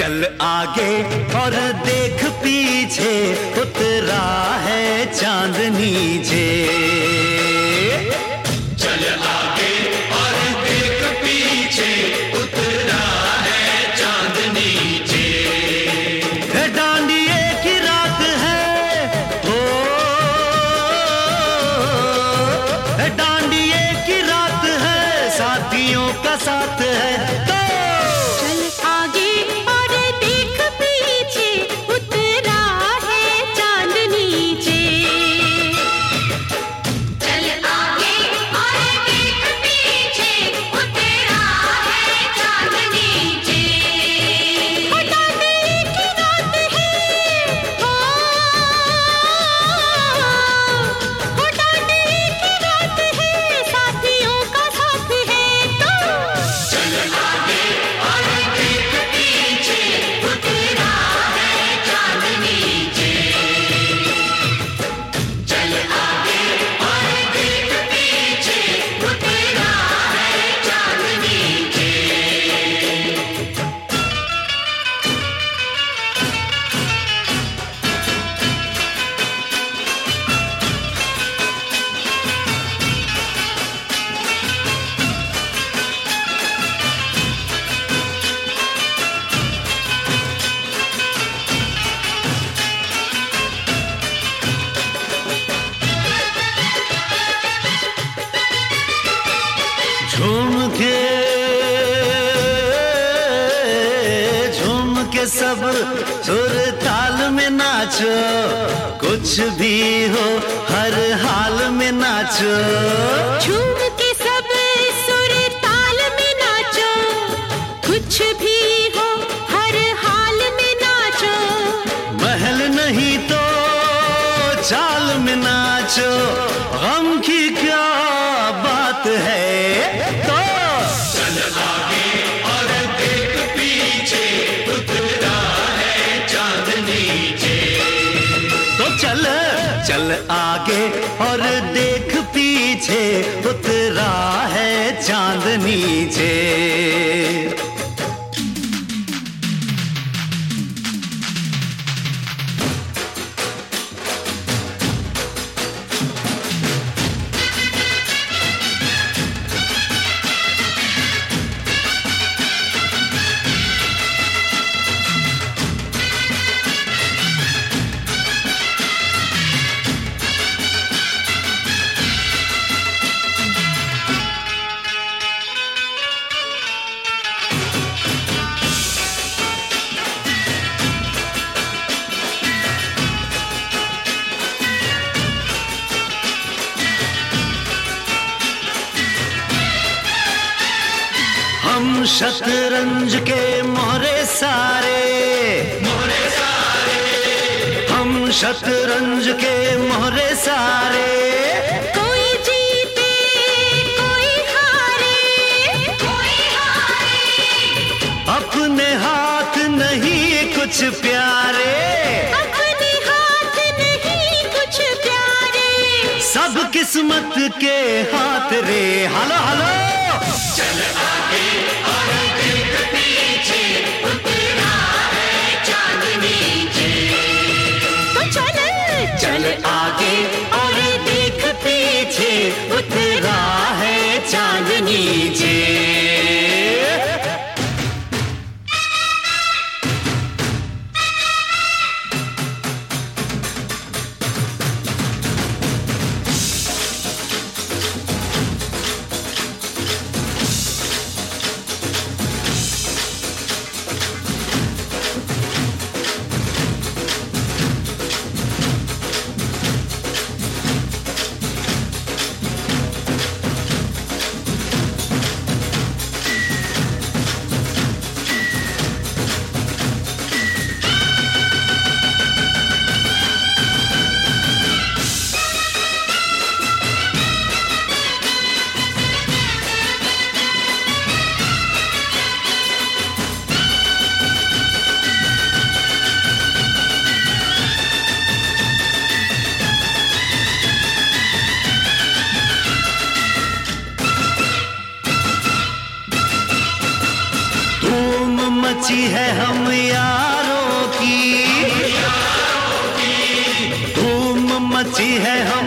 चल आगे और देख पीछे, उतरा है चांद नीचे। चल आगे और देख पीछे, उतरा है चांद नीचे। डांडिए की रात है, हो डांडिए की रात है, साथियों का साथ है। तो चल आगे और देख पीछे, उतरा है चांद नीचे। चल आगे और देख पीछे, उतरा है चांद नीचे। डांडिए की रात है, हो डांडिए की रात है, साथियों का साथ है। तो चल आगे और देख पीछे, उतरा है चांद नीचे। चल आगे और देख पीछे, उतरा है चांद नीचे। झूम के सब सुर ताल में नाचो, कुछ भी हो हर हाल में नाचो। झूम के सब सुर ताल में नाचो, कुछ भी हो हर हाल में नाचो। महल नहीं तो चाल में नाचो, गम की क्या बात है। तो चल आगे और देख पीछे, उतरा है चांद नीचे। तो चल चल आगे और देख पीछे, उतरा है चांद नीचे। हम शतरंज के मोहरे सारे, हम शतरंज के मोहरे सारे। कोई जीते कोई हारे, अपने हाथ नहीं कुछ प्यारे, अपने हाथ नहीं कुछ प्यारे। सब किस्मत के हाथ रे। हेलो हेलो, चल आगे और देख पीछे, उतरा है चांद नीचे। तो चल चल आगे और देख पीछे, उतरा है चांद नीचे। मची है हम यारों की, धूम मची है हम